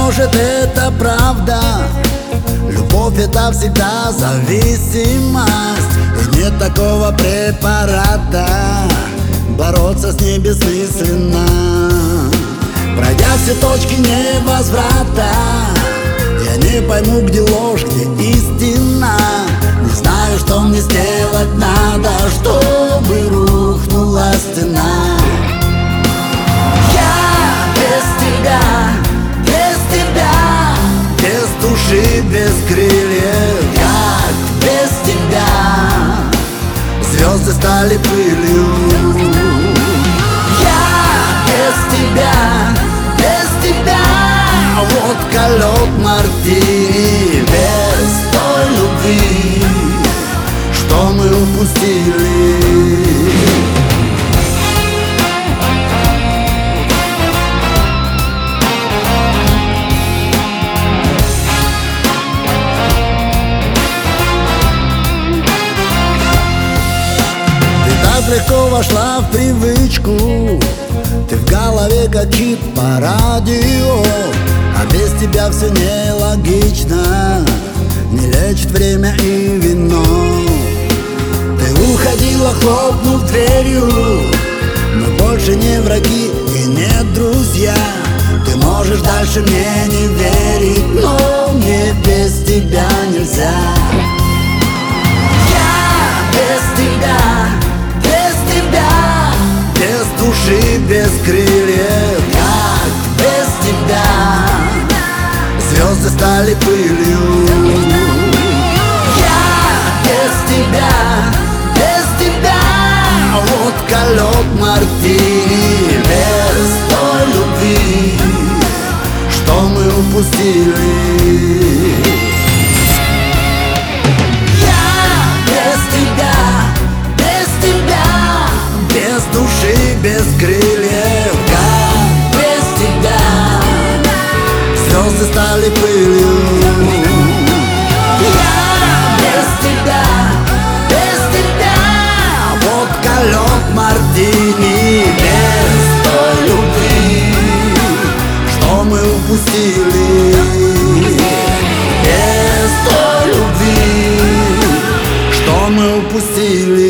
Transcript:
может, это правда. Любовь — это всегда зависимость, и нет такого препарата. Бороться с ней бессмысленно. Пройдя все точки невозврата, я не пойму, где ложь, где истина. Не знаю, что мне сделать надо, чтобы рухнула стена. Я без тебя, без души, без крыльев. Как без тебя звезды стали пылью. Я без тебя водка, лед, мартини. Без той любви, что мы упустили. Легко вошла в привычку, ты в голове как хит по радио. А без тебя все нелогично, не лечит время и вино. Ты уходила, хлопнув дверью, мы больше не враги и не друзья. Ты можешь дальше мне не верить, но мне без тебя нельзя. Я без тебя, без души, без крыльев. Как без тебя звезды стали пылью. Я без тебя водка, лед, мартини. Без той любви, что мы упустили. Без души, без крыльев. Как без тебя звезды стали пылью. Я без тебя водка, лед, мартини. Без той любви, что мы упустили. Без той любви, что мы упустили.